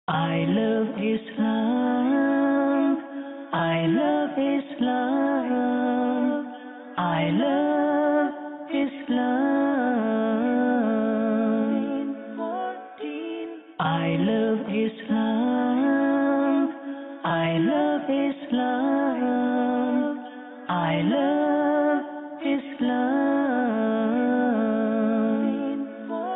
I love Islam. I love Islam. I love Islam. I love Islam. I love Islam. I love Islam.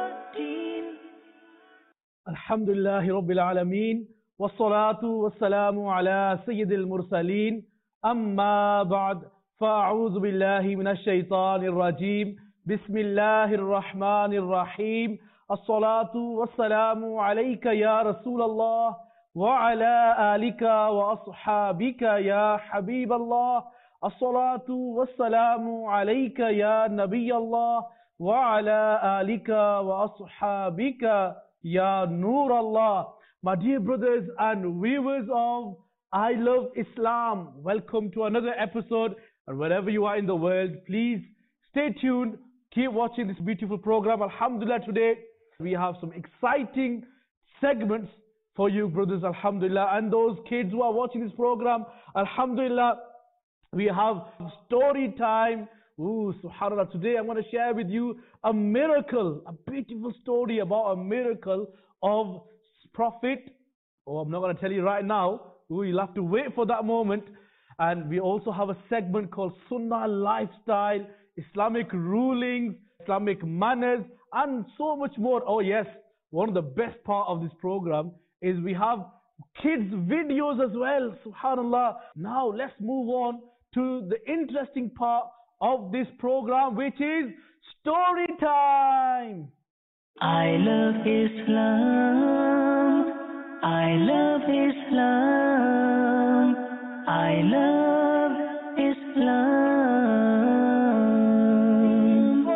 الحمد لله رب العالمين والصلاة والسلام على سيد المرسلين أما بعد فأعوذ بالله من الشيطان الرجيم بسم الله الرحمن الرحيم الصلاة والسلام عليك يا رسول الله وعلى آلك وأصحابك يا حبيب الله الصلاة والسلام عليك يا نبي الله وعلى آلك وأصحابك Ya Nur Allah. My dear brothers and viewers of I Love Islam, welcome to another episode. And wherever you are in the world, please stay tuned. Keep watching this beautiful program. Alhamdulillah, today we have some exciting segments for you, brothers. Alhamdulillah. And those kids who are watching this program, Alhamdulillah, we have story time. Ooh, subhanAllah. Today I'm going to share with you a miracle, a beautiful story about a miracle of Prophet. Oh, I'm not going to tell you right now. Ooh, you'll have to wait for that moment. And we also have a segment called Sunnah Lifestyle, Islamic rulings, Islamic manners, and so much more. Oh yes, one of the best part of this program is we have kids videos as well. Subhanallah. Now let's move on to the interesting part of this program, which is story time. I love Islam. I love Islam. I love Islam.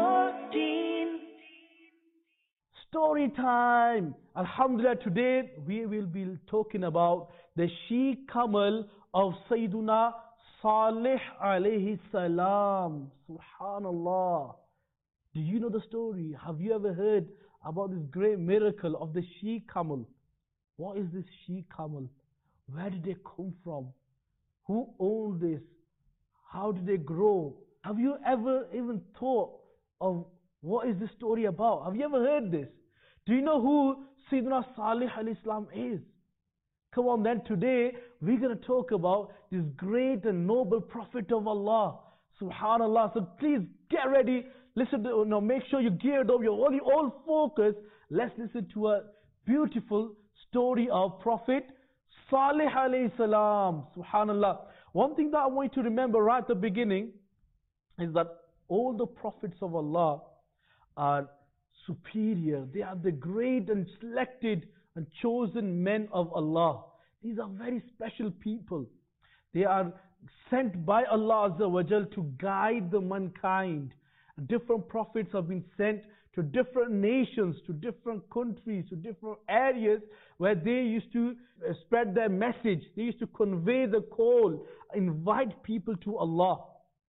Story time. Alhamdulillah, today we will be talking about the she camel of Sayyiduna Salih alayhi salam. Subhanallah. Do you know the story? Have you ever heard about this great miracle of the she camel? What is this she camel? Where did they come from? Who owned this? How did they grow? Have you ever even thought of what is this story about? Have you ever heard this? Do you know who Sayyidina Salih alayhi salam is? Come on then, today we're going to talk about this great and noble Prophet of Allah. Subhanallah. So please get ready. Listen to, make sure you're geared up. You're all focused. Let's listen to a beautiful story of Prophet Salih alayhi salam. Subhanallah. One thing that I want you to remember right at the beginning is that all the prophets of Allah are superior. They are the great and selected and chosen men of Allah. These are very special people. They are sent by Allah Azza wa Jal to guide the mankind. Different prophets have been sent to different nations, to different countries, to different areas where they used to spread their message. They used to convey the call, invite people to Allah.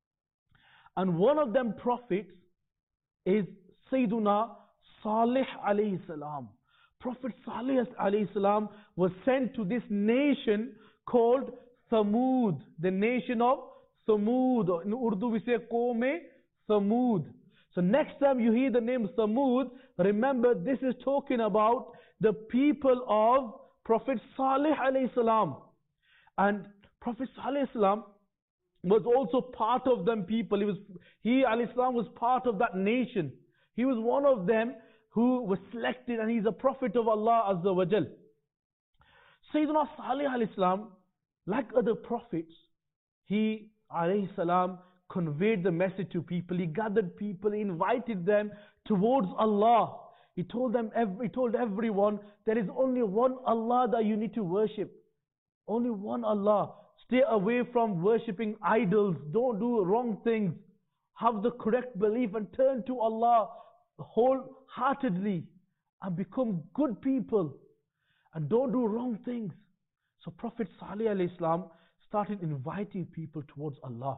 And one of them prophets is Sayyiduna Salih alayhi salam. Prophet Salih alayhi salam was sent to this nation called Thamud, the nation of Thamud. In Urdu we say Qawm-e Thamud. So next time you hear the name Thamud, remember this is talking about the people of Prophet Salih alayhi salam. And Prophet Salih alayhi salam was also part of them people. He alayhi salam was part of that nation. He was one of them who was selected, and he's a prophet of Allah Azza wa Jal. Sayyidina Salih alayhi salam, like other prophets, he alayhi salam conveyed the message to people. He gathered people, he invited them towards Allah. He told everyone, there is only one Allah that you need to worship. Only one Allah. Stay away from worshipping idols. Don't do wrong things. Have the correct belief and turn to Allah wholeheartedly and become good people and don't do wrong things. So Prophet Salih alayhi salam started inviting people towards Allah.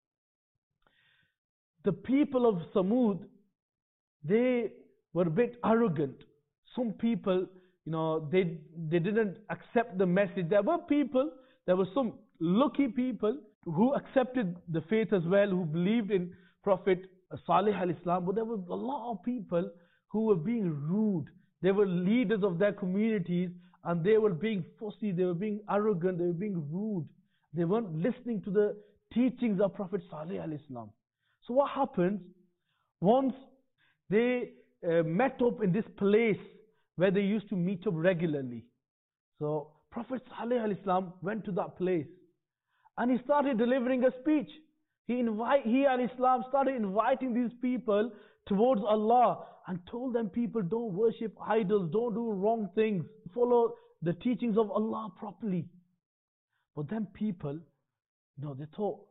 The people of Samud, they were a bit arrogant. Some people, they didn't accept the message. There were people, there were some lucky people who accepted the faith as well, who believed in Prophet Salih al-Islam, but there were a lot of people who were being rude. They were leaders of their communities, and they were being fussy, they were being arrogant, they were being rude. They weren't listening to the teachings of Prophet Salih al-Islam. So what happens, once they met up in this place where they used to meet up regularly. So Prophet Salih al-Islam went to that place and he started delivering a speech. He al-Islam started inviting these people towards Allah and told them, people, don't worship idols, don't do wrong things, follow the teachings of Allah properly. But then people, they thought,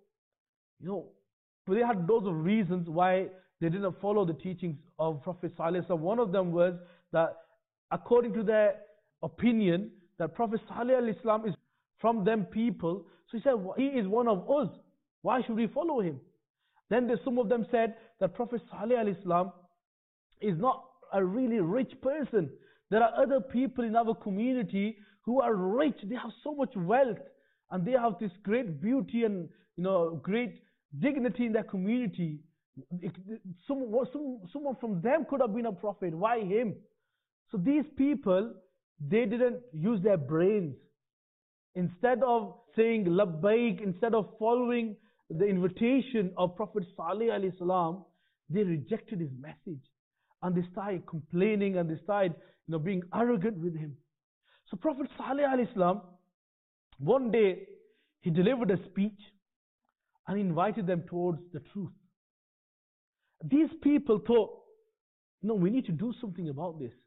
but they had those reasons why they didn't follow the teachings of Prophet Salih. So one of them was that according to their opinion, that Prophet Salih al-Islam is from them people. So he said, he is one of us. Why should we follow him? Then some of them said that Prophet Salih al-Islam is not a really rich person. There are other people in our community who are rich. They have so much wealth and they have this great beauty and great dignity in their community. Someone from them could have been a prophet. Why him? So these people, they didn't use their brains. Instead of saying labbaik, instead of following the invitation of Prophet Salih alayhi salam, they rejected his message. And they started complaining and they started being arrogant with him. So Prophet Salih alayhi salam, one day, he delivered a speech and he invited them towards the truth. These people thought, we need to do something about this.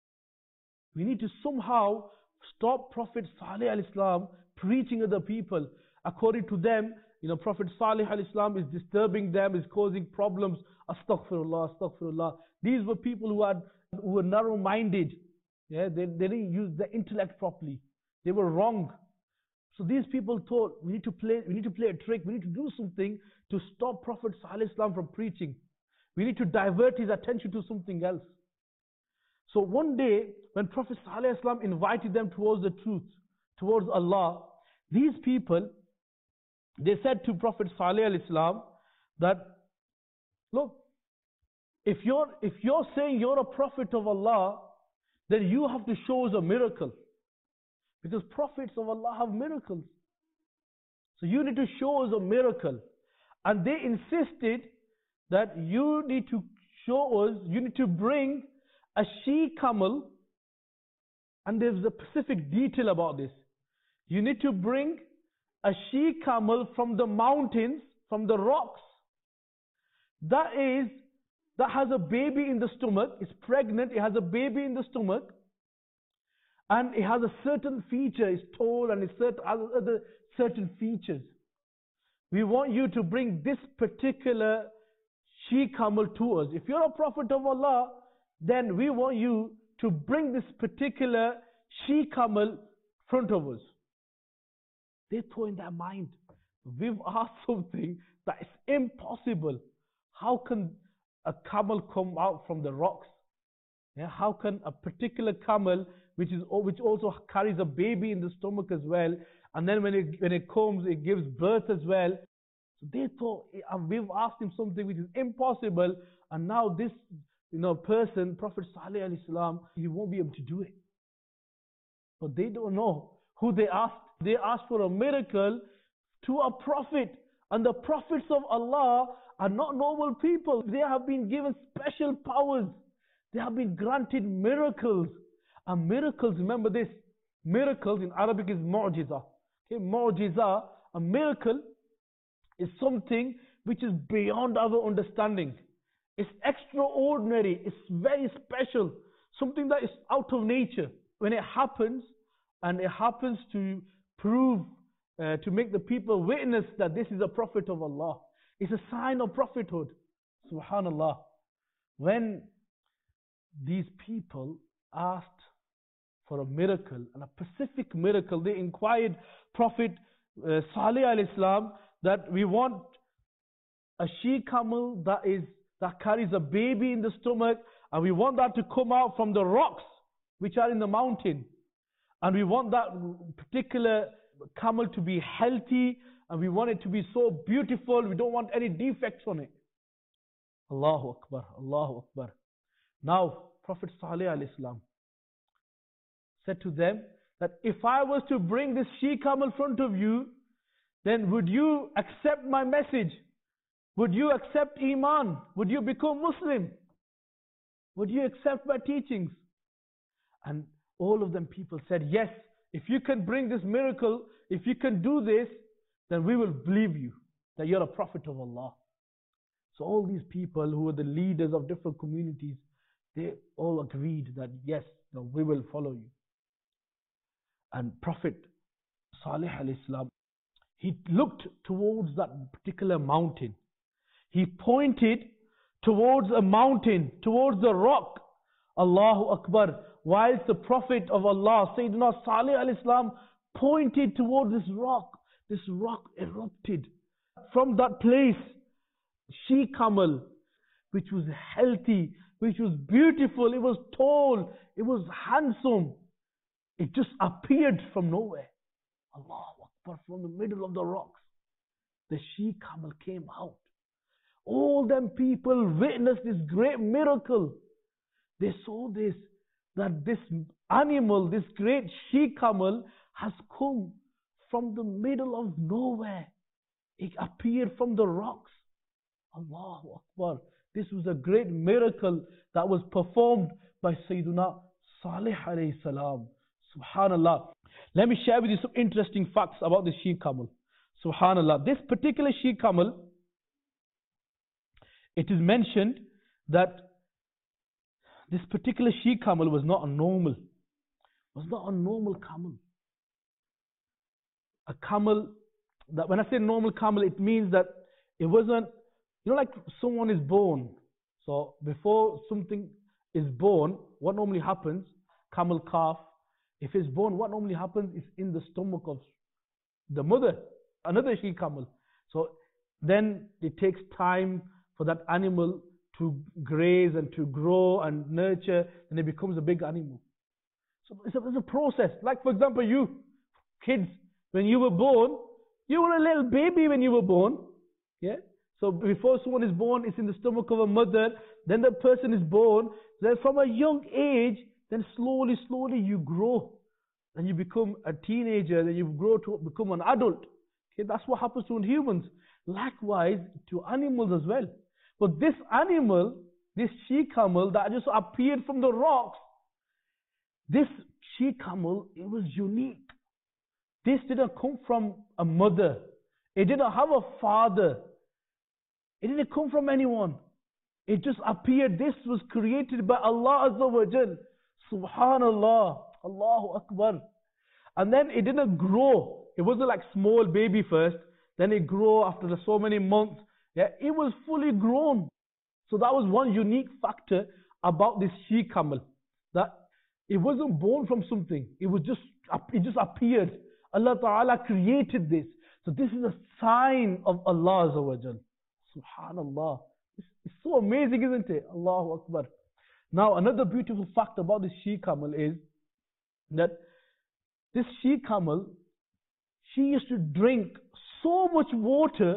We need to somehow stop Prophet Salih al-Islam preaching other people. According to them, Prophet Salih al-Islam is disturbing them, is causing problems. Astaghfirullah, astaghfirullah. These were people who were narrow-minded. Yeah, they didn't use the intellect properly. They were wrong. So these people thought, we need to play a trick. We need to do something to stop Prophet Salih al-Islam from preaching. We need to divert his attention to something else. So one day, when Prophet Salih al-Islam invited them towards the truth, towards Allah, these people, they said to Prophet Salih al-Islam that, look, if you're saying you're a prophet of Allah, then you have to show us a miracle. Because prophets of Allah have miracles. So you need to show us a miracle. And they insisted that you need to show us, you need to bring a she-camel, and there's a specific detail about this. You need to bring a she-camel from the mountains, from the rocks, that has a baby in the stomach, it's pregnant, it has a baby in the stomach, and it has a certain feature, it's tall and it has other certain features. We want you to bring this particular she-camel to us. If you're a prophet of Allah, then we want you to bring this particular she-camel front of us. They thought in their mind, we've asked something that is impossible. How can a camel come out from the rocks? Yeah, how can a particular camel, which also carries a baby in the stomach as well, and then when it comes, it gives birth as well. So they thought, we've asked him something which is impossible, and now this person, Prophet Salih alayhi salam, he won't be able to do it. But they don't know who they asked. They asked for a miracle to a prophet. And the prophets of Allah are not normal people. They have been given special powers. They have been granted miracles. And miracles, remember this, miracles in Arabic is mu'jiza. Okay, mu'jiza, a miracle is something which is beyond our understanding. It's extraordinary. It's very special. Something that is out of nature. When it happens, and it happens to prove, to make the people witness that this is a prophet of Allah. It's a sign of prophethood. Subhanallah. When these people asked for a miracle, and a specific miracle, they inquired Prophet Salih alayhi salam that we want a she-camel that carries a baby in the stomach, and we want that to come out from the rocks. which are in the mountain. And we want that particular camel to be healthy, and we want it to be so beautiful. We don't want any defects on it. Allahu Akbar, Allahu Akbar. Now, Prophet Salih alayhi salam said to them that if I was to bring this she-camel in front of you, then would you accept my message? Would you accept Iman? Would you become Muslim? Would you accept my teachings? And all of them people said, yes, if you can bring this miracle, if you can do this, then we will believe you that you're a prophet of Allah. So all these people who were the leaders of different communities, they all agreed that yes, no, we will follow you. And Prophet Salih alayhi salam, he looked towards that particular mountain. He pointed towards a mountain, towards the rock. Allahu Akbar. Whilst the Prophet of Allah, Sayyidina Salih alayhi salam, pointed towards this rock erupted. From that place, she-camel, which was healthy, which was beautiful, it was tall, it was handsome. It just appeared from nowhere. Allahu Akbar, from the middle of the rocks. The she-camel came out. All them people witnessed this great miracle. They saw this, that this animal, this great she-camel has come from the middle of nowhere. It appeared from the rocks. Allahu Akbar. This was a great miracle that was performed by Sayyidina Salih alayhi salam. Subhanallah. Let me share with you some interesting facts about this she-camel. Subhanallah. This particular she-camel, it is mentioned that this particular she-camel was not a normal camel. A camel, that when I say normal camel, it means that it wasn't, like someone is born. So before something is born, what normally happens, camel calf, if it's born, what normally happens is in the stomach of the mother, another she-camel. So then it takes time for that animal to graze and to grow and nurture, and it becomes a big animal. So it's a process. Like for example, you kids, when you were born, you were a little baby when you were born. Yeah. So before someone is born, it's in the stomach of a mother. Then the person is born. Then from a young age, then slowly you grow. Then you become a teenager. Then you grow to become an adult. Okay, that's what happens to humans. Likewise to animals as well. But this animal, this she-camel that just appeared from the rocks, this she-camel, it was unique. This didn't come from a mother. It didn't have a father. It didn't come from anyone. It just appeared. This was created by Allah Azza wa Jal. Subhanallah. Allahu Akbar. And then it didn't grow. It wasn't like small baby first. Then it grew after so many months. Yeah, it was fully grown. So that was one unique factor about this she-camel. That it wasn't born from something. It just appeared. Allah Ta'ala created this. So this is a sign of Allah Azza wa Jal. Subhanallah. It's so amazing, isn't it? Allahu Akbar. Now, another beautiful fact about this she-camel is that this she-camel, she used to drink so much water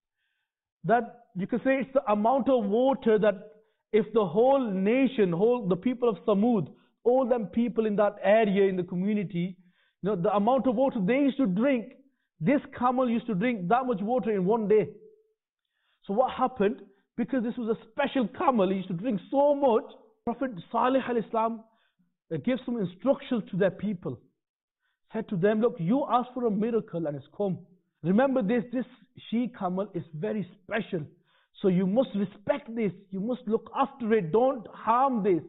that you can say it's the amount of water that if the whole nation, the people of Samud, all them people in that area, in the community, the amount of water they used to drink, this camel used to drink that much water in one day. So what happened? Because this was a special camel, he used to drink so much, Prophet Salih alayhi salam gave some instructions to their people. Said to them, look, you asked for a miracle and it's come. Remember this she-camel is very special. So you must respect this. You must look after it. Don't harm this.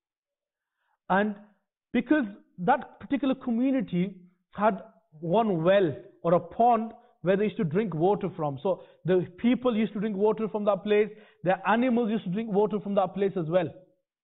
And because that particular community had one well or a pond where they used to drink water from. So the people used to drink water from that place. The animals used to drink water from that place as well.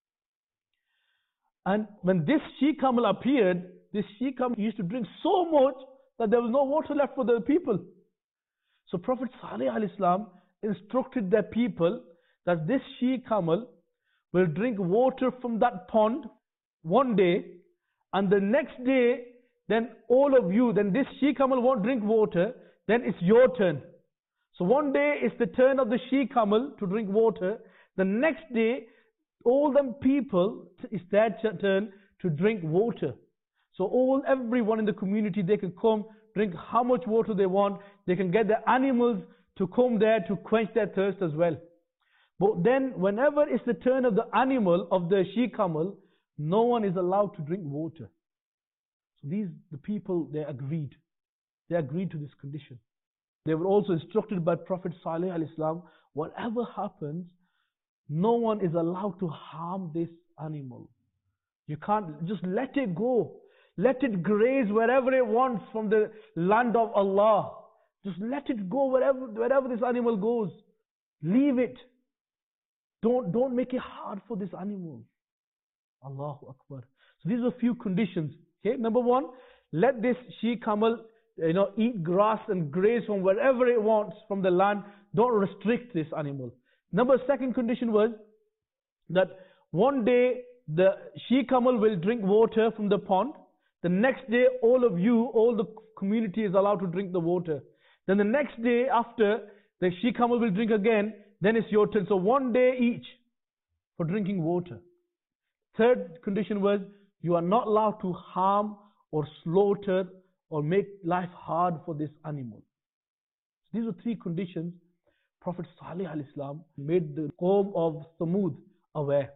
And when this she-camel appeared, this she-camel used to drink so much that there was no water left for the people. So Prophet Salih alayhi salam instructed their people that this she-camel will drink water from that pond one day, And the next day, then all of you, then this she-camel won't drink water, then it's your turn. So one day it's the turn of the she-camel to drink water. The next day, all them people, it's their turn to drink water. So everyone in the community, they can come, drink how much water they want. They can get the animals to come there to quench their thirst as well. But then whenever it's the turn of the animal, of the she-camel, no one is allowed to drink water. So the people, they agreed. They agreed to this condition. They were also instructed by Prophet Salih alayhi salam, whatever happens, no one is allowed to harm this animal. You can't just let it go. Let it graze wherever it wants from the land of Allah. Just let it go wherever this animal goes. Leave it. Don't make it hard for this animal. Allahu Akbar. So these are a few conditions. Okay, number one, let this she-camel eat grass and graze from wherever it wants from the land. Don't restrict this animal. Second condition was that one day the she-camel will drink water from the pond. The next day all the community is allowed to drink the water. Then the next day after, the she-camel will drink again. Then it's your turn. So one day each for drinking water. Third condition was you are not allowed to harm or slaughter or make life hard for this animal. So these are three conditions Prophet Salih alayhi salam made the Qawm of Thamud aware.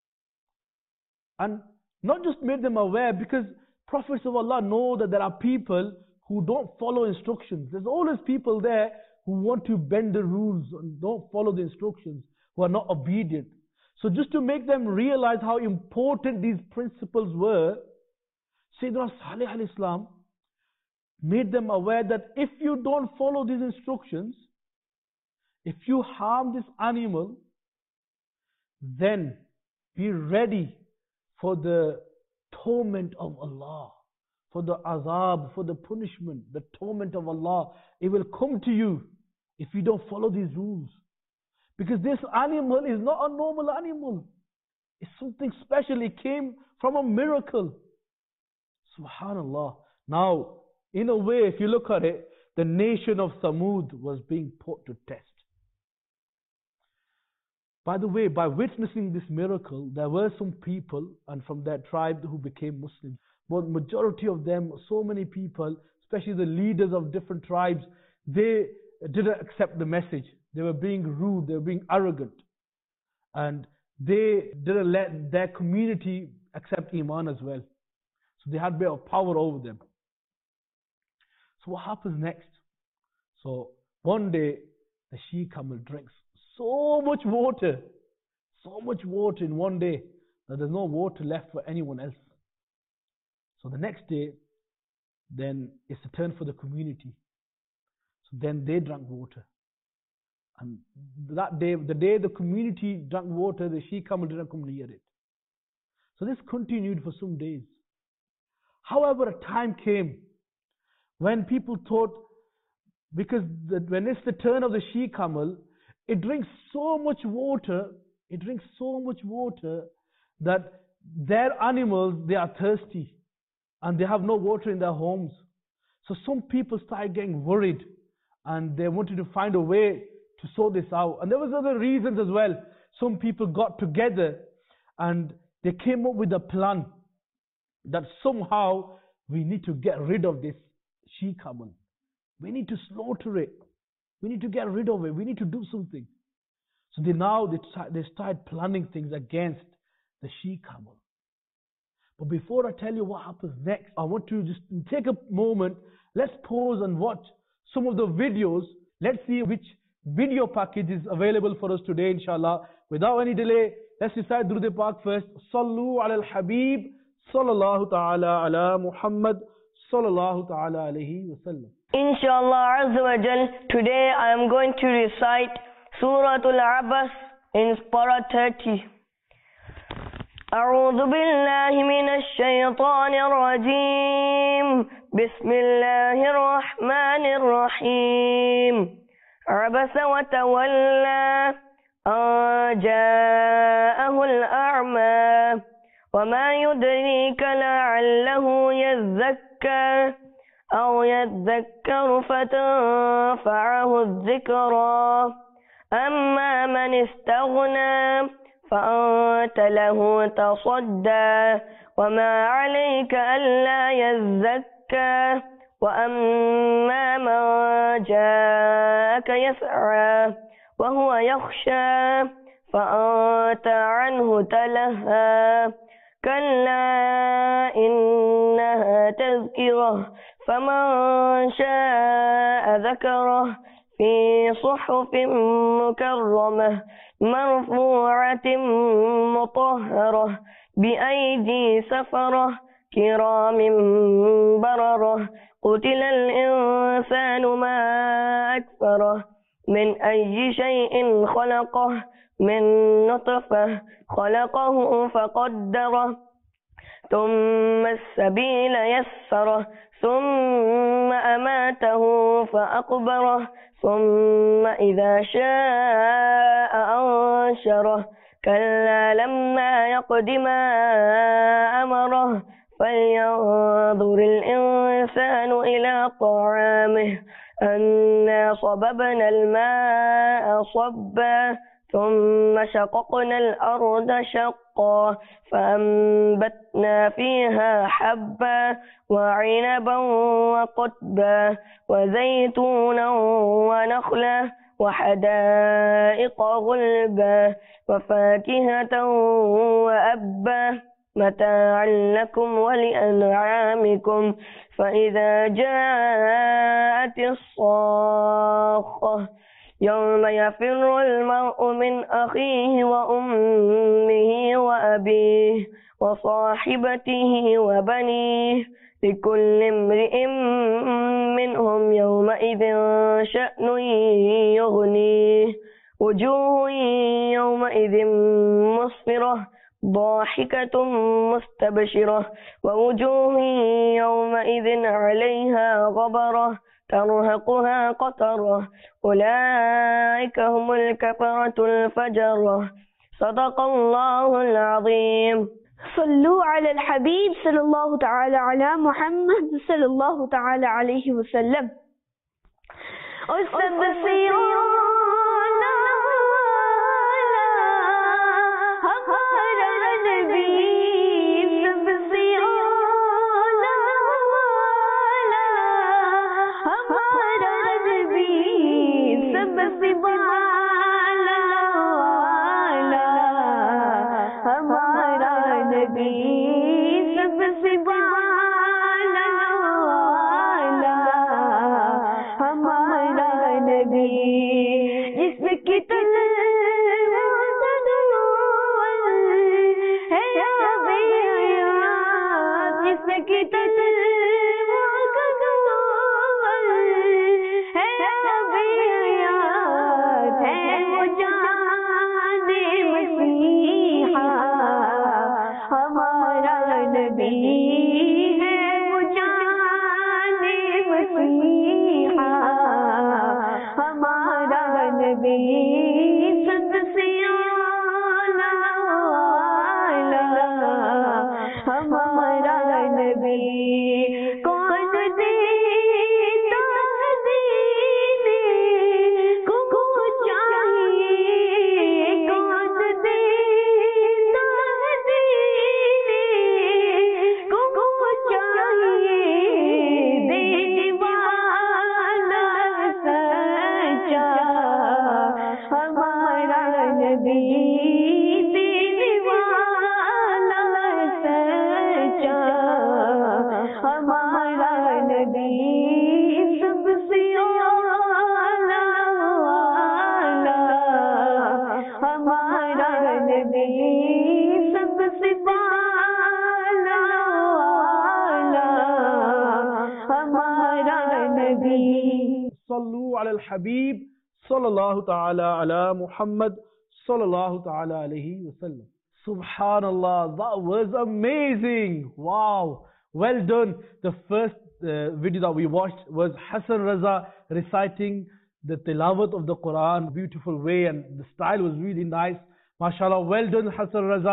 And not just made them aware, because Prophets of Allah know that there are people who don't follow instructions. There's always people there who want to bend the rules and don't follow the instructions, who are not obedient. So just to make them realize how important these principles were, Sayyidina Salih alayhi salam made them aware that if you don't follow these instructions, if you harm this animal, then be ready for the torment of Allah, for the azab, for the punishment, the torment of Allah. It will come to you if you don't follow these rules. Because this animal is not a normal animal. It's something special. It came from a miracle. Subhanallah. Now, in a way, if you look at it, the nation of Thamud was being put to test. By the way, by witnessing this miracle, there were some people and from that tribe who became Muslims. But majority of them, so many people, especially the leaders of different tribes, they didn't accept the message. They were being rude, they were being arrogant. And they didn't let their community accept Iman as well. So they had a bit of power over them. So what happens next? So one day, the she-camel drinks so much water in one day, that there's no water left for anyone else. So the next day, then it's a turn for the community. So then they drank water. And that day, the day the community drank water, the she-camel didn't come near it. So this continued for some days. However, a time came when people thought, because when it's the turn of the she-camel, it drinks so much water, that their animals, they are thirsty and they have no water in their homes. So some people started getting worried and they wanted to find a way to sort this out. And there was other reasons as well. Some people got together and they came up with a plan that somehow we need to get rid of this she-camel. We need to slaughter it. We need to get rid of it. We need to do something. So they started planning things against the she-camel. But before I tell you what happens next, I want to just take a moment. Let's pause and watch some of the videos. Let's see which video package is available for us today, inshallah. Without any delay, let's recite Durud Pak first. Sallu ala al-Habib, sallallahu ta'ala ala Muhammad, sallallahu ta'ala alayhi wa sallam. Inshallah Azza wa Jal, today I am going to recite Suratul Abas in Para 30. أعوذ بالله من الشيطان الرجيم بسم الله الرحمن الرحيم عبس وتولى أن جاءه الأعمى وما يدريك لعله يزكى أو يذكر فتنفعه الذكرى أما من استغنى فأنت له تصدى وما عليك ألا يزكى وأما من جاءك يسعى وهو يخشى فأنت عنه تلهى كلا إنها تذكرة فمن شاء ذكره في صحف مكرمة مرفوعة مطهرة بأيدي سفرة كرام بررة قتل الإنسان ما أكفره من أي شيء خلقه من نطفة خلقه فقدره ثم السبيل يسره ثم أماته فأقبره ثم إذا شاء أنشره كلا لما يقد ما أمره فلينظر الإنسان إلى طعامه أنا صببنا الماء صبا ثم شققنا الأرض شقا فأنبتنا فيها حبا وعنبا وقضبا وزيتونا ونخلا وحدائق غلبا وفاكهة وأبا متاعا لكم ولأنعامكم فإذا جاءت الصاخة يوم يفر المرء من أخيه وأمه وأبيه وصاحبته وبنيه لكل امرئ منهم يومئذ شأن يغنيه وجوه يومئذ مسفرة ضاحكة مستبشرة ووجوه يومئذ عليها غبرة ترهقها قترة أولئك هم الكفرة الفجرة صدق الله العظيم. صلوا على الحبيب صلى الله تعالى على محمد صلى الله تعالى عليه وسلم. Sallu ala al-Habib sallallahu ta'ala ala Muhammad sallallahu ta'ala alayhi wa sallam. Subhanallah, that was amazing. Wow, well done. The first video that we watched was Hassan Raza reciting the tilawat of the Quran, beautiful way, and the style was really nice. MashaAllah, well done Hassan Raza.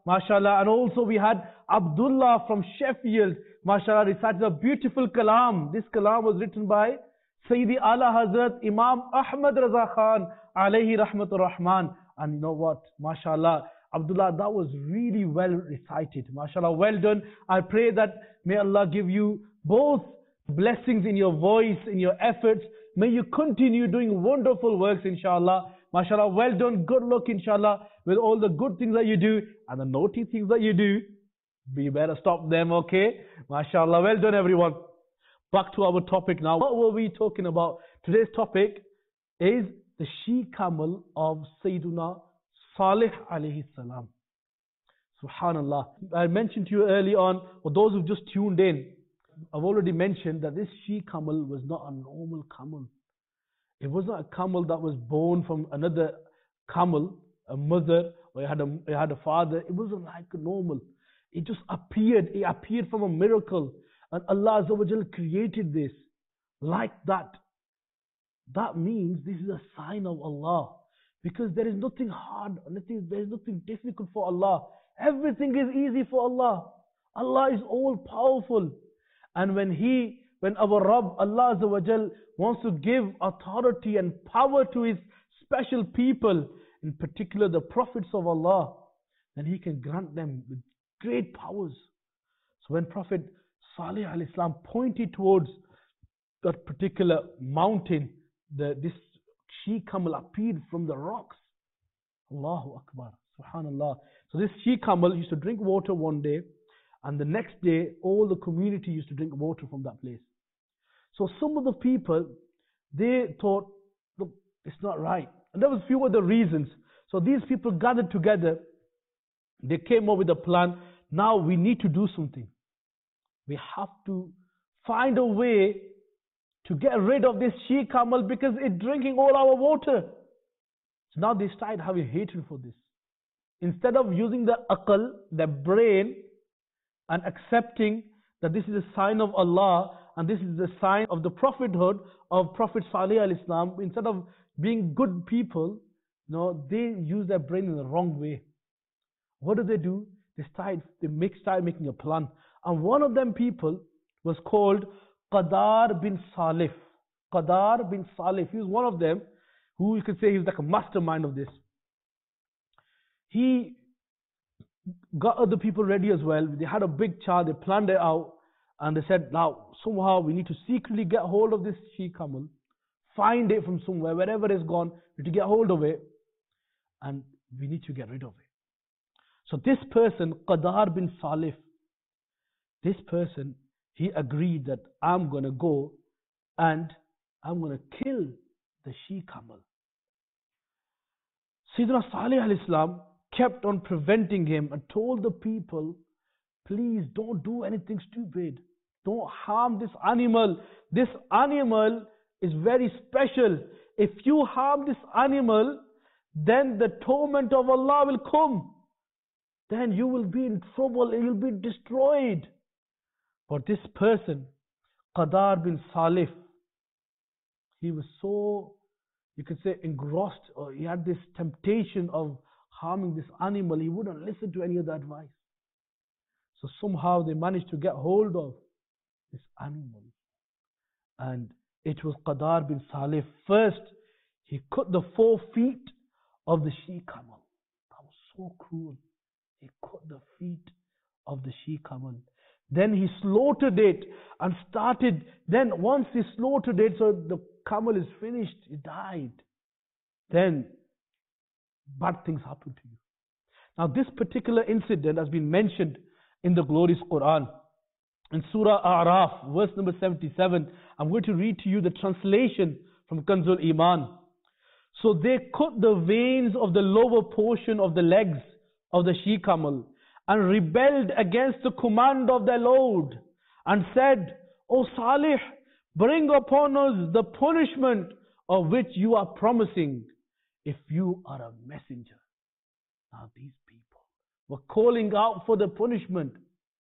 mashallah. And also we had Abdullah from Sheffield, mashallah, recited a beautiful kalam. This kalam was written by Sayyidi Ala Hazrat Imam Ahmad Raza Khan alayhi rahmatur rahman. And you know what, mashallah, Abdullah, that was really well recited, mashallah, well done. I pray that may Allah give you both blessings in your voice, in your efforts. May you continue doing wonderful works, inshallah. Mashallah, well done, good luck, inshallah, with all the good things that you do and the naughty things that you do. We better stop them, okay? Mashallah, well done, everyone. Back to our topic now. What were we talking about? Today's topic is the she-camel of Sayyiduna Salih alayhi salam. Subhanallah. I mentioned to you early on, for those who've just tuned in, I've already mentioned that this she-camel was not a normal camel. It was not a camel that was born from another camel, a mother, or it had a father. It wasn't like a normal. It just appeared. It appeared from a miracle. And Allah Azza wa Jal created this like that. That means this is a sign of Allah. Because there is nothing hard, there is nothing difficult for Allah. Everything is easy for Allah. Allah is all powerful. And when our Rabb, Allah Azza wa Jal, wants to give authority and power to His special people, in particular the prophets of Allah, then He can grant them with great powers. So when Prophet Salih alayhi salam pointed towards that particular mountain, this she-camel appeared from the rocks. Allahu Akbar, subhanallah. So this she-camel used to drink water one day, and the next day all the community used to drink water from that place. So some of the people, they thought, look, it's not right. And there was a few other reasons. So these people gathered together. They came up with a plan. Now we need to do something. We have to find a way to get rid of this she-camel because it's drinking all our water. So now they started having hatred for this. Instead of using the aql, the brain, and accepting that this is a sign of Allah and this is the sign of the prophethood of Prophet Salih alayhi salam, instead of being good people, they use their brain in the wrong way. What do? They started making a plan. And one of them people was called Qadar bin Salih. Qadar bin Salih. He was one of them who you could say he was like a mastermind of this. He got other people ready as well. They had a big chart. They planned it out. And they said, now, somehow we need to secretly get hold of this she-camel. Find it from somewhere. Wherever it's gone, we need to get hold of it. And we need to get rid of it. So this person, Qadar bin Salih, this person, he agreed that I'm going to go and I'm going to kill the she-camel. Sayyidina Salih alayhi salam kept on preventing him and told the people, please don't do anything stupid. Don't harm this animal. This animal is very special. If you harm this animal, then the torment of Allah will come. Then you will be in trouble and you'll be destroyed. But this person, Qadar bin Salih, he was so, you could say, engrossed, or he had this temptation of harming this animal. He wouldn't listen to any of the advice. So somehow they managed to get hold of this animal. And it was Qadar bin Salih. First, he cut the 4 feet of the she-camel. That was so cruel. He cut the feet of the she-camel. Then he slaughtered it and started. Then once he slaughtered it, so the camel is finished, it died. Then bad things happen to you. Now this particular incident has been mentioned in the glorious Quran. In Surah A'raf, verse number 77, I'm going to read to you the translation from Kanzul Iman. So they cut the veins of the lower portion of the legs of the she-camel and rebelled against the command of their Lord and said, O Salih, bring upon us the punishment of which you are promising if you are a messenger. Now these people were calling out for the punishment.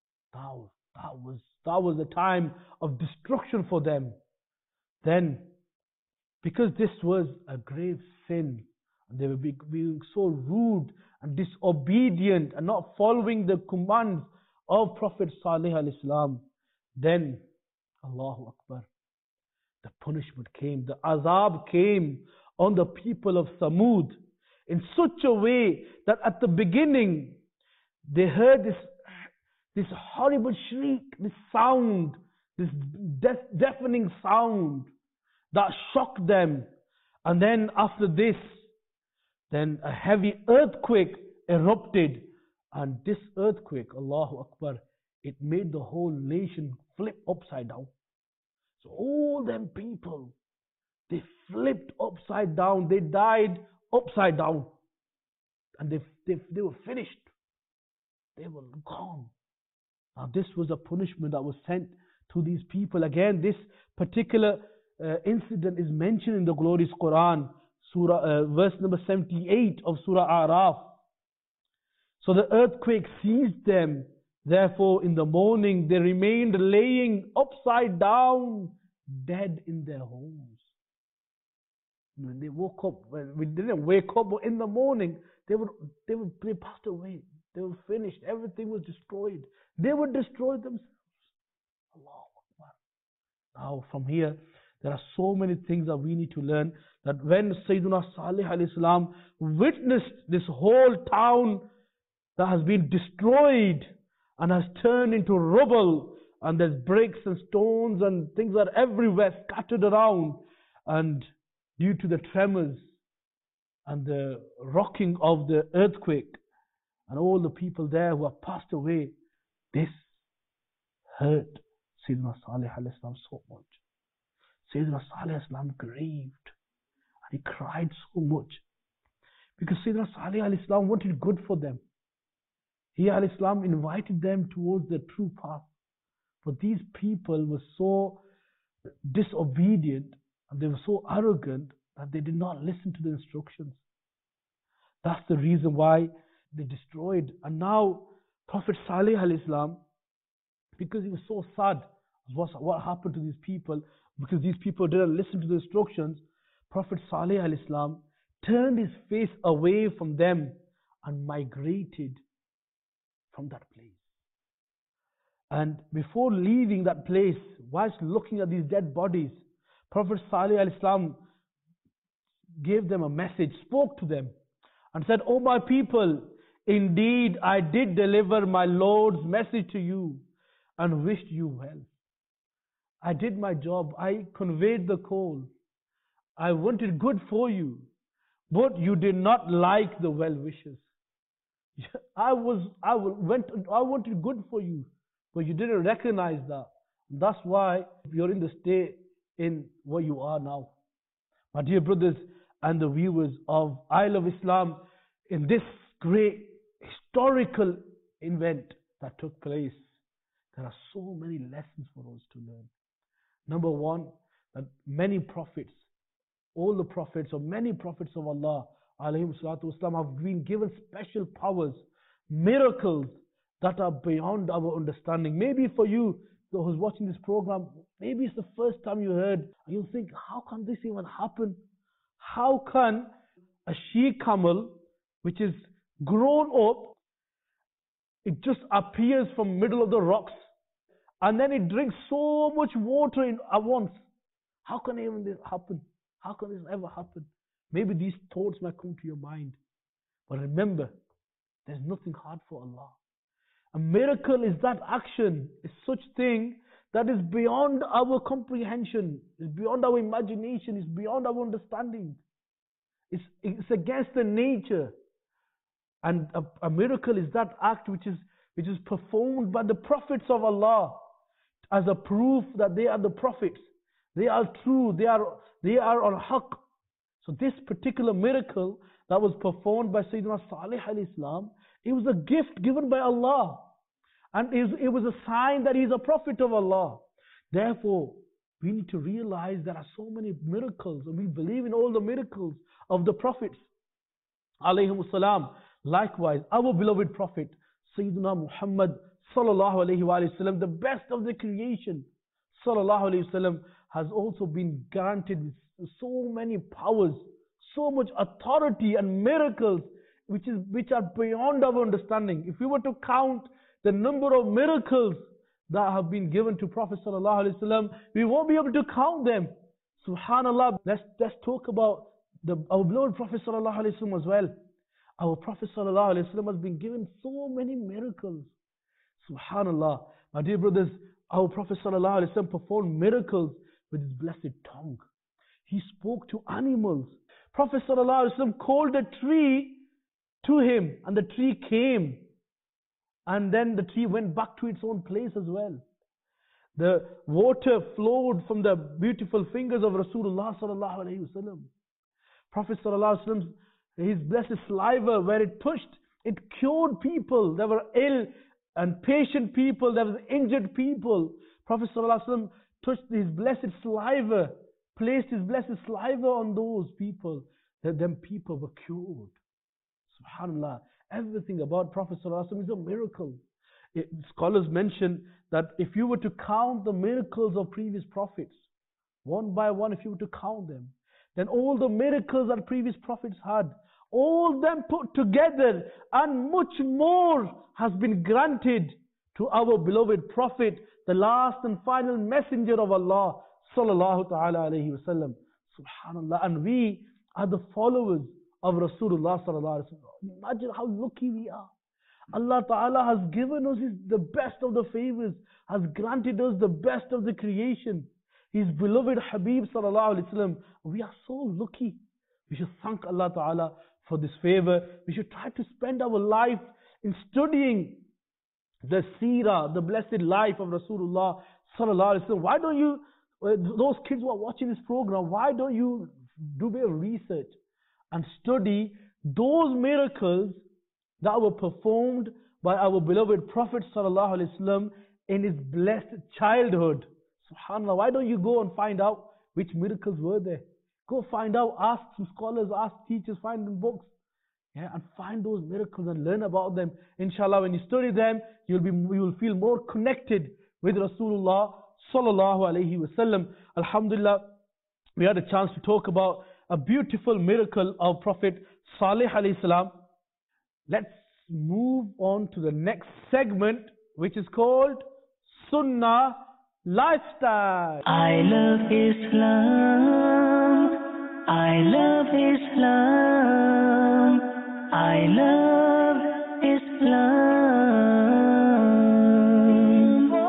That was the time of destruction for them. Then, because this was a grave sin, they were being so rude and disobedient and not following the commands of Prophet Salih alayhi salam, then Allahu Akbar, the punishment came, the azab came on the people of Samud in such a way that at the beginning they heard this horrible shriek, this sound, this deafening sound that shocked them. And then after this, then a heavy earthquake erupted. And this earthquake, Allahu Akbar, it made the whole nation flip upside down. So all them people, they flipped upside down. They died upside down. And they were finished. They were gone. Now this was a punishment that was sent to these people. Again, this particular incident is mentioned in the glorious Quran, verse number 78 of Surah A'raf. So the earthquake seized them. Therefore, in the morning, they remained laying upside down, dead in their homes. When they woke up, we didn't wake up, but in the morning, they passed away. They were finished. Everything was destroyed. They would destroy themselves. Allahu Akbar. Now, from here, there are so many things that we need to learn. That when Sayyidina Salih alayhi salam witnessed this whole town that has been destroyed and has turned into rubble, and there's bricks and stones and things are everywhere scattered around, and due to the tremors and the rocking of the earthquake and all the people there who have passed away, this hurt Sayyidina Salih alayhi salam so much. Sayyidina Salih alayhi salam grieved and he cried so much because Sayyidina Salih alayhi salam wanted good for them. He alayhi salam invited them towards the true path. But these people were so disobedient and they were so arrogant that they did not listen to the instructions. That's the reason why they destroyed. And now Prophet Salih alayhi salam, because he was so sad what happened to these people, because these people didn't listen to the instructions, Prophet Salih alayhi salam turned his face away from them and migrated from that place. And before leaving that place, whilst looking at these dead bodies, Prophet Salih alayhi salam gave them a message, spoke to them and said, "O my people, indeed I did deliver my Lord's message to you and wished you well. I did my job. I conveyed the call. I wanted good for you, but you did not like the well wishes. I wanted good for you, but you didn't recognize that. That's why you're in the state in what you are now." My dear brothers and the viewers of I Love Islam, in this great historical event that took place, there are so many lessons for us to learn. Number one, that many prophets, all the prophets or many prophets of Allah alayhi salatu wasalam, have been given special powers, miracles that are beyond our understanding. Maybe for you who's watching this program, maybe it's the first time you heard, and you think, how can this even happen? How can a she-camel, which is grown up, it just appears from middle of the rocks, and then it drinks so much water at once? How can even this happen? How can this ever happen? Maybe these thoughts might come to your mind. But remember, there's nothing hard for Allah. A miracle is that action, is such thing that is beyond our comprehension, is beyond our imagination, is beyond our understanding. It's against the nature. And a miracle is that act which is performed by the prophets of Allah as a proof that they are the prophets. They are true. They are on haqq. So this particular miracle that was performed by Sayyidina Salih alayhi salam, it was a gift given by Allah. And it was a sign that he is a prophet of Allah. Therefore, we need to realize there are so many miracles, and we believe in all the miracles of the prophets alayhimus salam. Likewise, our beloved prophet Sayyidina Muhammad sallallahu alayhi wa sallam, the best of the creation sallallahu alayhi wa sallam, has also been granted with so many powers, so much authority and miracles which are beyond our understanding. If we were to count the number of miracles that have been given to Prophet sallallahu alaihi wasallam, we won't be able to count them. Subhanallah. Let's talk about our beloved Prophet sallallahu alaihi wasallam as well. Our Prophet sallallahu alaihi wasallam has been given so many miracles. Subhanallah. My dear brothers, our Prophet sallallahu alaihi wasallam performed miracles with his blessed tongue. He spoke to animals. Prophet sallallahu alaihi wasallam called a tree to him, and the tree came. And then the tree went back to its own place as well. The water flowed from the beautiful fingers of Rasulullah sallallahu alaihi wasallam. Prophet sallallahu alaihi wasallam, his blessed saliva, where it touched, it cured people. There were ill and patient people. There was injured people. Prophet sallallahu alaihi wasallam touched his blessed saliva, placed his blessed saliva on those people. Them people were cured. Subhanallah. Everything about Prophet sallallahu alaihi wasallam is a miracle. Scholars mention that if you were to count the miracles of previous prophets, one by one, if you were to count them, then all the miracles that previous prophets had, all them put together and much more has been granted to our beloved Prophet, the last and final messenger of Allah sallallahu ta'ala alayhi wasallam. Subhanallah. And we are the followers of Rasulullah sallallahu alaihi wasallam. Imagine how lucky we are. Allah Ta'ala has given us the best of the favors, has granted us the best of the creation. His beloved Habib sallallahu alaihi wasallam. We are so lucky. We should thank Allah Ta'ala for this favor. We should try to spend our life in studying the seerah, the blessed life of Rasulullah sallallahu alaihi wasallam. Why don't you, those kids who are watching this program, why don't you do a bit of research and study those miracles that were performed by our beloved Prophet sallallahu alaihi wasallam in his blessed childhood? Subhanallah. Why don't you go and find out which miracles were there? Go find out, ask some scholars, ask teachers, find them books, and find those miracles and learn about them. Inshallah, when you study them, you will feel more connected with Rasulullah sallallahu alaihi wasallam. Alhamdulillah, we had a chance to talk about a beautiful miracle of Prophet Salih alayhi salam. Let's move on to the next segment, which is called Sunnah Lifestyle. I love Islam. I love Islam. I love Islam.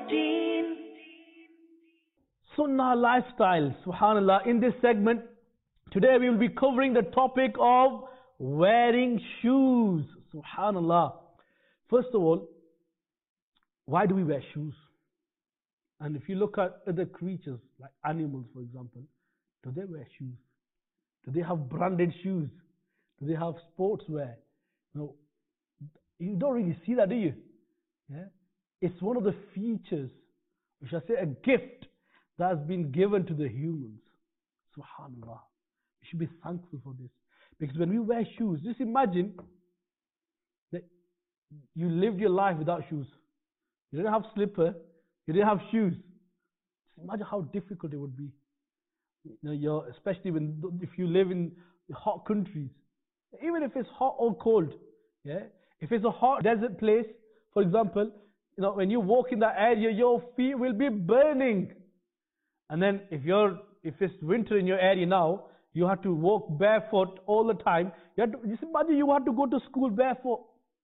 Sunnah Lifestyle. Subhanallah. In this segment, today we will be covering the topic of wearing shoes. Subhanallah. First of all, why do we wear shoes? And if you look at other creatures, like animals for example, do they wear shoes? Do they have branded shoes? Do they have sportswear? No, you don't really see that, do you? Yeah? It's one of the features, we shall say a gift, that has been given to the humans. Subhanallah. We should be thankful for this. Because when we wear shoes, just imagine that you lived your life without shoes. You didn't have slipper, you didn't have shoes. Just imagine how difficult it would be. Especially if you live in hot countries. Even if it's hot or cold. Yeah? If it's a hot desert place, for example, when you walk in that area, your feet will be burning. And then if it's winter in your area now, you have to walk barefoot all the time. Just imagine you have to go to school barefoot.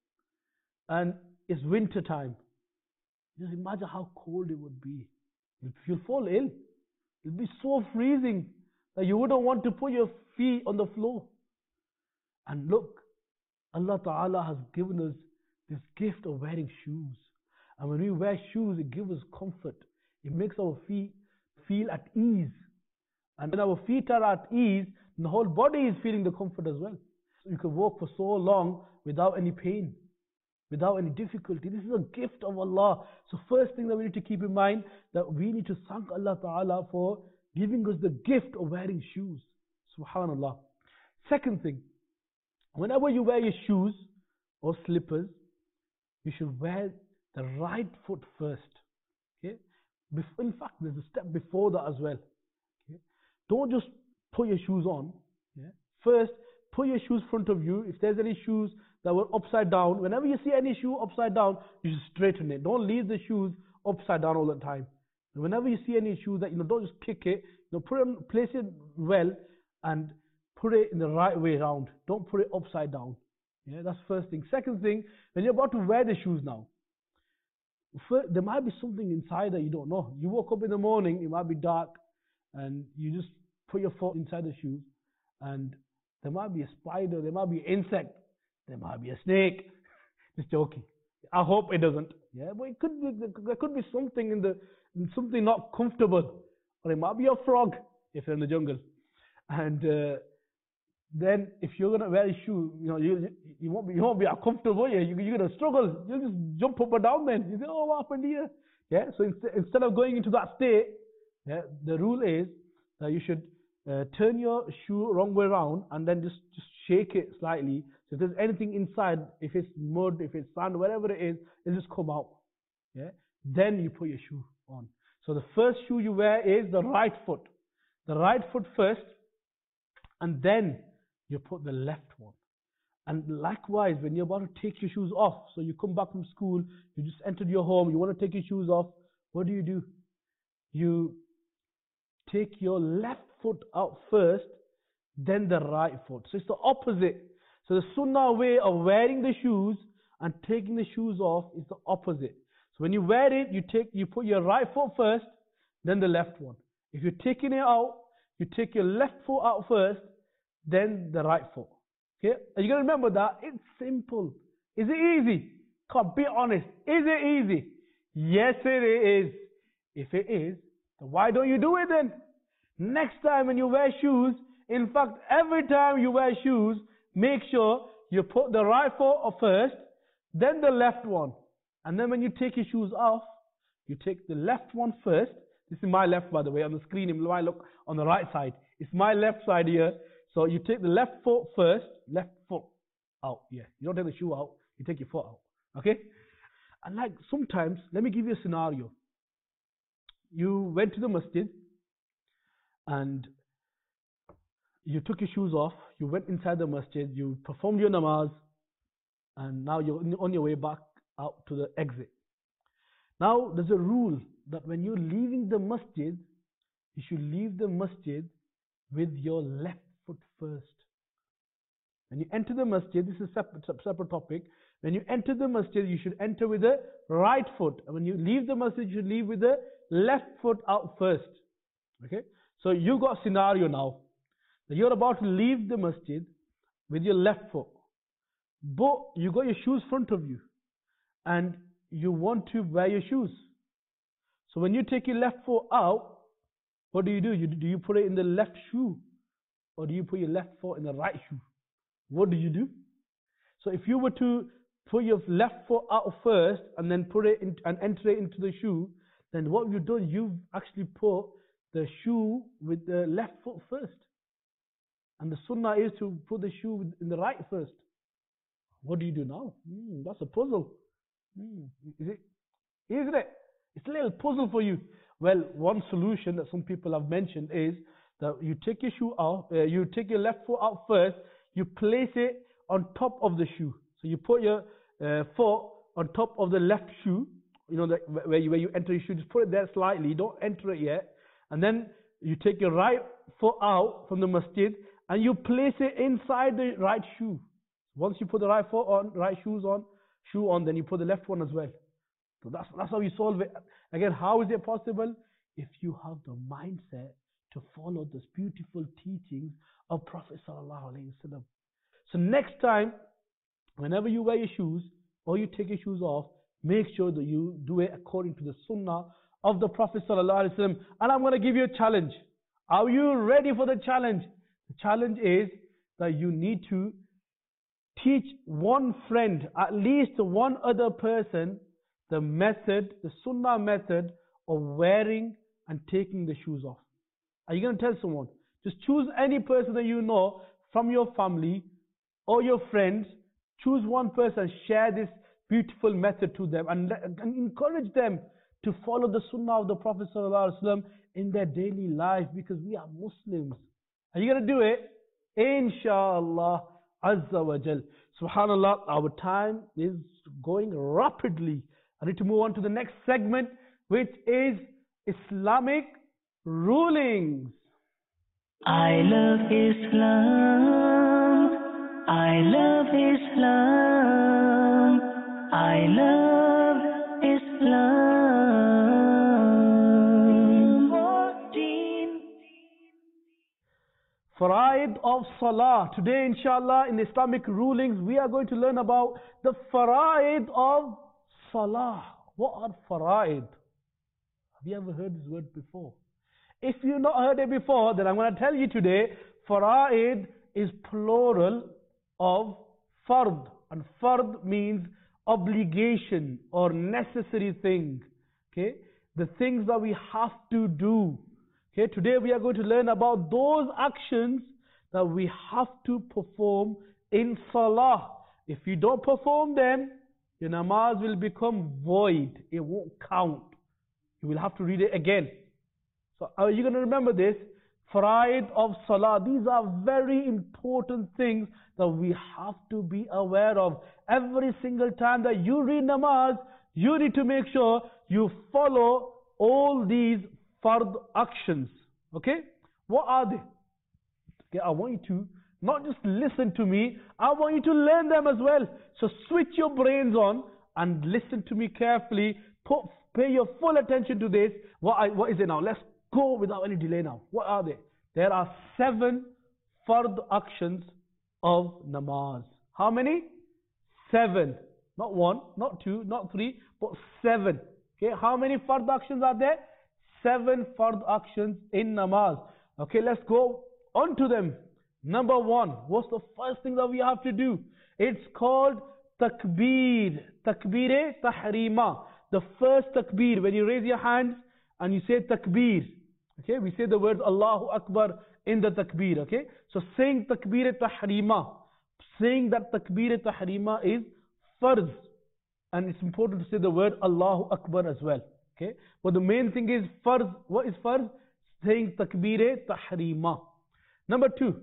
And it's winter time. Just imagine how cold it would be. You'll fall ill. It'll be so freezing that you wouldn't want to put your feet on the floor. And look, Allah Ta'ala has given us this gift of wearing shoes. And when we wear shoes, it gives us comfort. It makes our feet feel at ease. And when our feet are at ease, the whole body is feeling the comfort as well. So you can walk for so long without any pain, without any difficulty. This is a gift of Allah. So first thing that we need to keep in mind, that we need to thank Allah Ta'ala for giving us the gift of wearing shoes. Subhanallah. Second thing, whenever you wear your shoes or slippers, you should wear the right foot first. Okay? In fact, there's a step before that as well. Okay? Don't just put your shoes on. Yeah? First, put your shoes in front of you. If there's any shoes that were upside down, whenever you see any shoe upside down, you just straighten it. Don't leave the shoes upside down all the time. And whenever you see any shoes that, don't just kick it. Put it on, place it well and put it in the right way around. Don't put it upside down. Yeah, that's first thing. Second thing, when you're about to wear the shoes now, there might be something inside that you don't know. You woke up in the morning, it might be dark, and you just put your foot inside the shoes, and there might be a spider, there might be an insect, there might be a snake. Just joking. I hope it doesn't. Yeah, but it could be, there could be something something not comfortable, or it might be a frog if you're in the jungle. And then if you're gonna wear a shoe, you won't be comfortable. Yeah, you're gonna struggle. You'll just jump up and down. Then you say, "Oh, what happened here?" Yeah. So instead of going into that state, yeah, the rule is that you should turn your shoe wrong way around and then just shake it slightly. So if there's anything inside, if it's mud, if it's sand, whatever it is, it'll just come out. Yeah. Then you put your shoe on. So the first shoe you wear is the right foot. The right foot first, and then you put the left one. And likewise, when you're about to take your shoes off, so you come back from school, you just entered your home, you want to take your shoes off, what do? You take your left foot out first, then the right foot. So it's the opposite. So the sunnah way of wearing the shoes and taking the shoes off is the opposite. So when you wear it, you put your right foot first, then the left one. If you're taking it out, you take your left foot out first, then the right foot. Okay? Are you going to remember that? It's simple. Is it easy? Come, be honest. Is it easy? Yes, it is. If it is, then why don't you do it then? Next time when you wear shoes, in fact, every time you wear shoes, make sure you put the right foot first, then the left one. And then when you take your shoes off, you take the left one first. This is my left, by the way, on the screen. It might look on the right side. It's my left side here. So you take the left foot first, left foot out. Yeah, you don't take the shoe out, you take your foot out. Okay? And like sometimes, let me give you a scenario. You went to the masjid and you took your shoes off, you went inside the masjid, you performed your namaz, and now you're on your way back out to the exit. Now there's a rule that when you're leaving the masjid, you should leave the masjid with your left foot first. When you enter the masjid, this is a separate topic. When you enter the masjid, you should enter with the right foot. And when you leave the masjid, you should leave with the left foot out first. Okay? So you got a scenario now. That you're about to leave the masjid with your left foot. But you got your shoes in front of you. And you want to wear your shoes. So when you take your left foot out, what do? Do you put it in the left shoe? Or do you put your left foot in the right shoe? What do you do? So if you were to put your left foot out first and then put it in and enter it into the shoe, then what you've done, you've actually put the shoe with the left foot first. And the sunnah is to put the shoe in the right first. What do you do now? That's a puzzle. Isn't it? It's a little puzzle for you. Well, one solution that some people have mentioned is that you take your shoe out, you take your left foot out first, you place it on top of the shoe. So you put your foot on top of the left shoe, where you enter your shoe, just put it there slightly, don't enter it yet. And then you take your right foot out from the masjid and you place it inside the right shoe. Once you put the right foot on, right shoe on, then you put the left one as well. So that's how you solve it. Again, how is it possible? If you have the mindset to follow those beautiful teachings of Prophet Sallallahu Alaihi Wasallam. So next time, whenever you wear your shoes or you take your shoes off, make sure that you do it according to the Sunnah of the Prophet Sallallahu Alaihi Wasallam. And I'm going to give you a challenge. Are you ready for the challenge? The challenge is that you need to teach one friend, at least one other person, the method, the Sunnah method of wearing and taking the shoes off. Are you going to tell someone? Just choose any person that you know from your family or your friends. Choose one person, share this beautiful method to them and encourage them to follow the Sunnah of the Prophet ﷺ in their daily life, because we are Muslims. Are you going to do it? Inshallah Azza wa Jal. Subhanallah, our time is going rapidly. I need to move on to the next segment, which is Islamic rulings. I love Islam. I love Islam. I love Islam. 14. Faraid of Salah. Today, inshallah, in Islamic rulings, we are going to learn about the Faraid of Salah. What are Faraid? Have you ever heard this word before? If you've not heard it before, then I'm going to tell you today, Faraid is plural of Fard. And Fard means obligation or necessary thing. Okay? The things that we have to do. Okay? Today we are going to learn about those actions that we have to perform in Salah. If you don't perform them, your namaz will become void. It won't count. You will have to read it again. So are you going to remember this? Faraid of Salah. These are very important things that we have to be aware of. Every single time that you read namaz, you need to make sure you follow all these fard actions. Okay? What are they? Okay, I want you to not just listen to me, I want you to learn them as well. So switch your brains on and listen to me carefully. Pay your full attention to this. What is it now? Let's go without any delay now. What are they? There are 7 fard actions of namaz. How many? 7. Not 1, not 2, not 3, but 7. Okay, how many fard actions are there? 7 fard actions in namaz. Okay, let's go on to them. Number 1, what's the first thing that we have to do? It's called takbir. Takbir tahrima. The first takbir, when you raise your hands and you say takbir. Okay, we say the words Allahu Akbar in the takbir. Okay, so saying takbir tahrima, saying that takbir tahrima is farz, and it's important to say the word Allahu Akbar as well. Okay, but the main thing is farz. What is farz? Saying takbir tahrima. Number 2,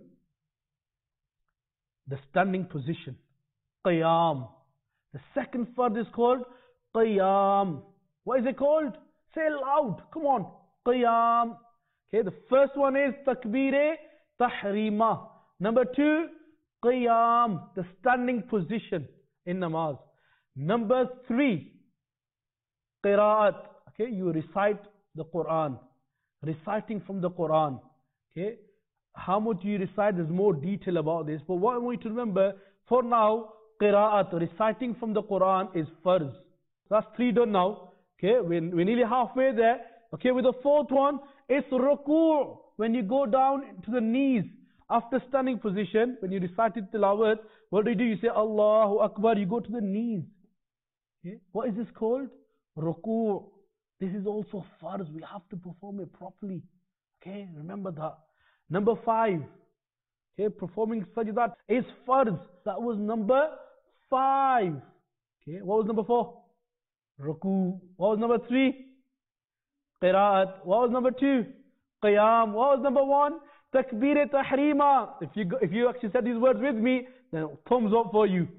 the standing position, qiyam. The second farz is called qiyam. What is it called? Say it loud. Come on. Qiyam. Okay, the first one is takbir tahrima. Number 2, qiyam, the standing position in namaz. Number 3, qira'at. Okay, you recite the Quran. Reciting from the Quran. Okay, how much you recite, there's more detail about this. But what I want you to remember, for now, qira'at, reciting from the Quran is farz. That's 3 done now. Okay, we're nearly halfway there. Okay, with the 4th one, it's ruku'. When you go down to the knees after standing position, when you recite it tilawat, what do? You say Allahu Akbar, you go to the knees. Okay, what is this called? Ruku'. This is also farz. We have to perform it properly. Okay, remember that. Number 5. Okay, performing sajdat is farz. That was number 5. Okay, what was number 4? Ruku'. What was number 3? Qira'at. What was number 2? Qiyam. What was number 1? Takbir tahrima. If you actually said these words with me, then thumbs up for you.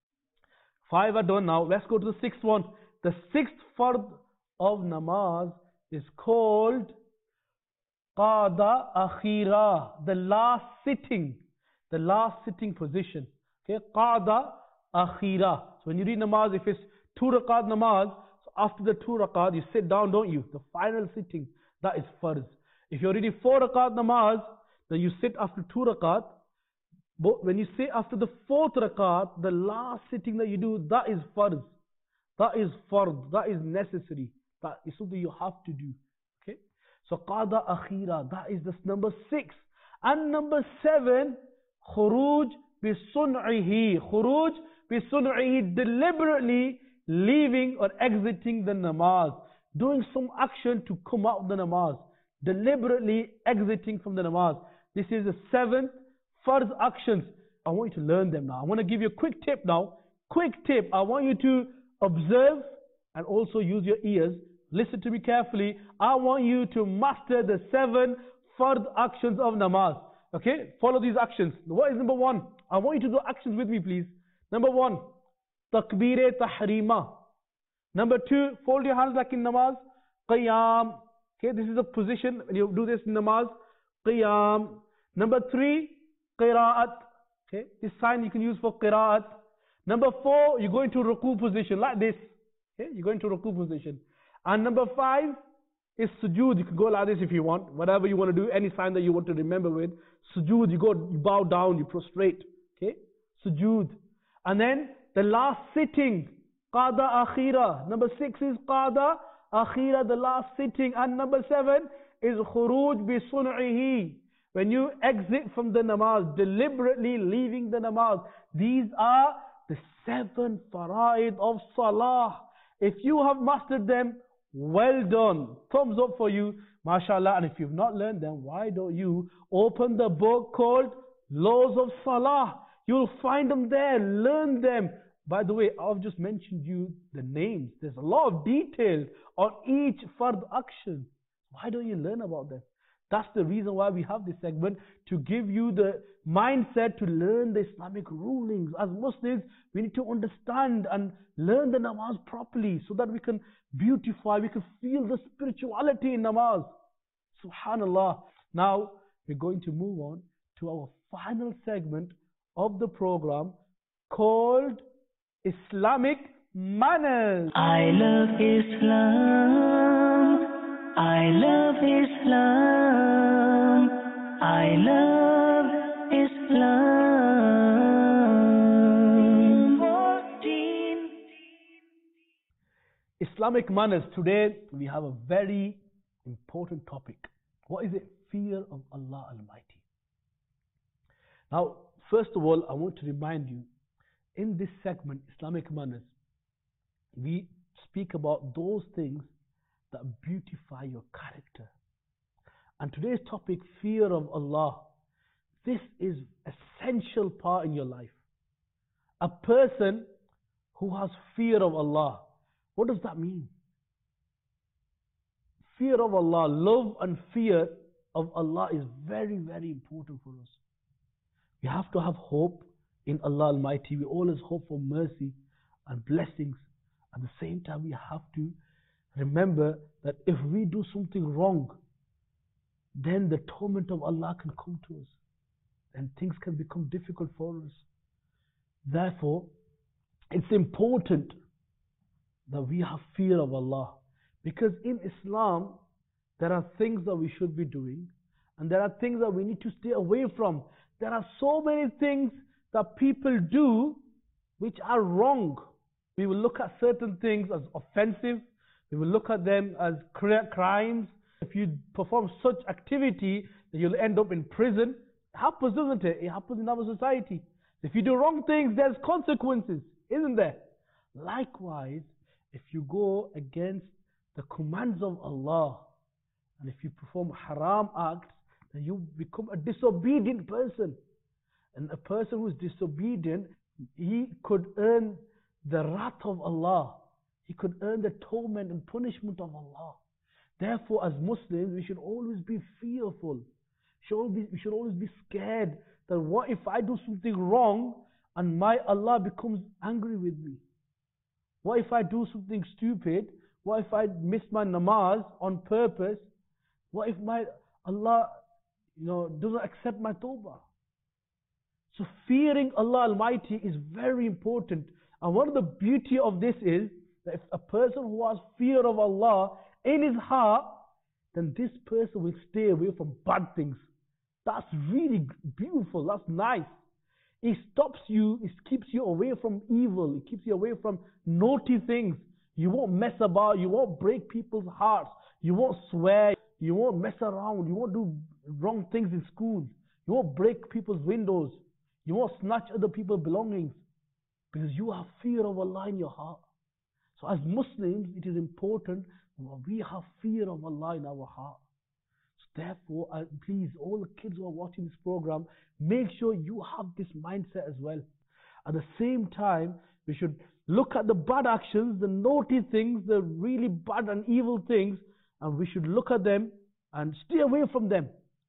5 are done now. Let's go to the 6th one. The 6th fard of namaz is called qada akhira, the last sitting position. Okay, qada akhira. So when you read namaz, if it's 2 rakat namaz, so after the 2 rakat, you sit down, don't you? The final sitting, that is farz. If you're reading 4 rakat namaz, then you sit after 2 rakat. But when you say after the 4th rakat, the last sitting that you do, that is farz. That is fard. That is necessary. That is something you have to do. Okay? So qada akhira, that is this number 6. And number 7, khuruj bi sun'ihi. Khuruj bi sun'ihi, deliberately leaving or exiting the namaz. Doing some action to come out of the namaz. Deliberately exiting from the namaz. This is the 7 farz actions. I want you to learn them now. I want to give you a quick tip now. Quick tip. I want you to observe and also use your ears. Listen to me carefully. I want you to master the 7 farz actions of namaz. Okay, follow these actions. What is number one? I want you to do actions with me, please. Number one, takbir tahrima. Number two, fold your hands like in namaz. Qiyam. Okay, this is a position when you do this in namaz. Qiyam. Number three, qira'at. Okay, this sign you can use for qira'at. Number four, you go into ruku position like this. Okay, you go into ruku position. And number five is sujood. You can go like this if you want. Whatever you want to do, any sign that you want to remember with. Sujood, you bow down, you prostrate. Okay, sujood. And then the last sitting, qada akhira. Number six is qada akhira, the last sitting. And number seven is khuruj bi sun'ihi. When you exit from the namaz, deliberately leaving the namaz. These are the 7 fara'id of salah. If you have mastered them, well done. Thumbs up for you, mashallah. And if you've not learned them, why don't you open the book called Laws of Salah? You'll find them there. Learn them. By the way, I've just mentioned you the names. There's a lot of details on each fard action. Why don't you learn about them? That's the reason why we have this segment, to give you the mindset to learn the Islamic rulings. As Muslims, we need to understand and learn the namaz properly so that we can beautify, we can feel the spirituality in namaz. Subhanallah. Now, we're going to move on to our final segment of the program called Islamic Manners. I love Islam. I love Islam. I love Islam. 14. Islamic manners. Today we have a very important topic. What is it? Fear of Allah Almighty. Now, first of all, I want to remind you, in this segment, Islamic manners, we speak about those things that beautify your character. And today's topic, fear of Allah, this is essential part in your life. A person who has fear of Allah, what does that mean? Fear of Allah, love and fear of Allah is very, very important for us. We have to have hope in Allah Almighty. We always hope for mercy and blessings. At the same time, we have to remember that if we do something wrong, then the torment of Allah can come to us and things can become difficult for us. Therefore, it's important that we have fear of Allah, because in Islam there are things that we should be doing and there are things that we need to stay away from. There are so many things that people do which are wrong. We will look at certain things as offensive. We will look at them as crimes. If you perform such activity, then you'll end up in prison. It happens, doesn't it? It happens in our society. If you do wrong things, there's consequences, isn't there? Likewise, if you go against the commands of Allah, and if you perform haram acts, then you become a disobedient person. And a person who is disobedient, he could earn the wrath of Allah. He could earn the torment and punishment of Allah. Therefore, as Muslims, we should always be fearful. We should always be scared that what if I do something wrong and my Allah becomes angry with me? What if I do something stupid? What if I miss my namaz on purpose? What if my Allah, doesn't accept my tawbah? So fearing Allah Almighty is very important. And one of the beauty of this is that if a person who has fear of Allah in his heart, then this person will stay away from bad things. That's really beautiful. That's nice. It stops you, it keeps you away from evil. It keeps you away from naughty things. You won't mess about. You won't break people's hearts. You won't swear. You won't mess around. You won't do wrong things in school. You won't break people's windows. You won't snatch other people's belongings. Because you have fear of Allah in your heart. So as Muslims, it is important that we have fear of Allah in our heart. So therefore, please, all the kids who are watching this program, make sure you have this mindset as well. At the same time, we should look at the bad actions, the naughty things, the really bad and evil things, and we should look at them and stay away from them.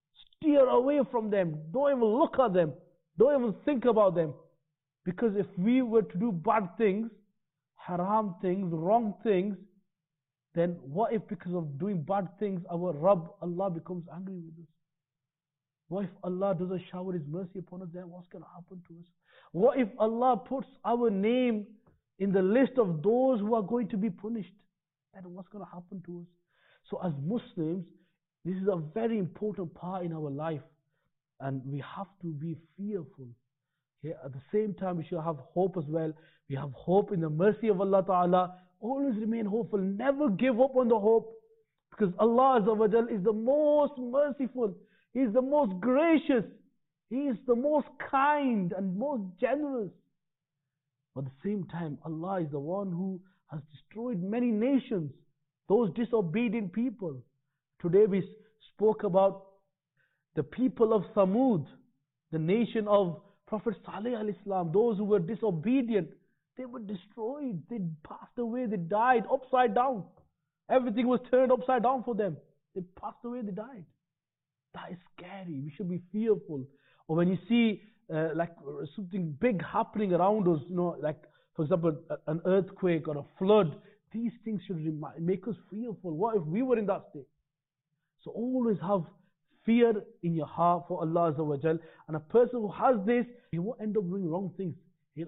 steer away from them. Don't even look at them. Don't even think about them. Because if we were to do bad things, haram things, wrong things, then what if because of doing bad things, our Rabb, Allah, becomes angry with us? What if Allah doesn't shower His mercy upon us? Then what's going to happen to us? What if Allah puts our name in the list of those who are going to be punished? Then what's going to happen to us? So as Muslims, this is a very important part in our life. And we have to be fearful. Okay? At the same time, we should have hope as well. We have hope in the mercy of Allah Ta'ala. Always remain hopeful. Never give up on the hope. Because Allah Azza wa Jal is the most merciful. He is the most gracious. He is the most kind and most generous. But at the same time, Allah is the one who has destroyed many nations. Those disobedient people. Today we spoke about the people of Samud, the nation of Prophet Salih alayhi salam, those who were disobedient. They were destroyed. They passed away. They died upside down. Everything was turned upside down for them. They passed away. They died. That is scary. We should be fearful. Or when you see like something big happening around us, like for example an earthquake or a flood, these things should make us fearful. What if we were in that state? So always have fear in your heart for Allah Azza wa Jal. And a person who has this, he won't end up doing wrong things. He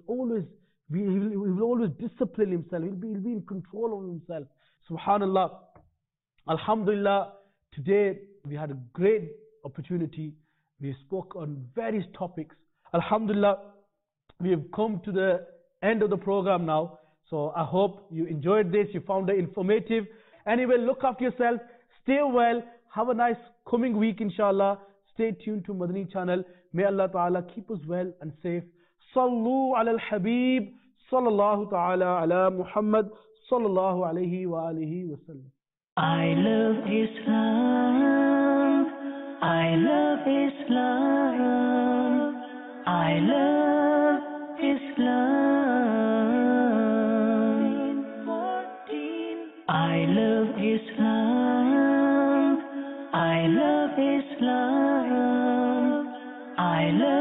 will always discipline himself. He'll be in control of himself. Subhanallah. Alhamdulillah. Today we had a great opportunity. We spoke on various topics. Alhamdulillah. We have come to the end of the program now. So I hope you enjoyed this. You found it informative. Anyway, look after yourself. Stay well. Have a nice coming week, inshallah. Stay tuned to Madani channel. May Allah Ta'ala keep us well and safe. Sallu ala al-Habib. Sallallahu Ta'ala ala Muhammad. Sallallahu alayhi wa alihi wa sallam. I love Islam. I love Islam. I love Islam. I love Islam. I love Islam. I love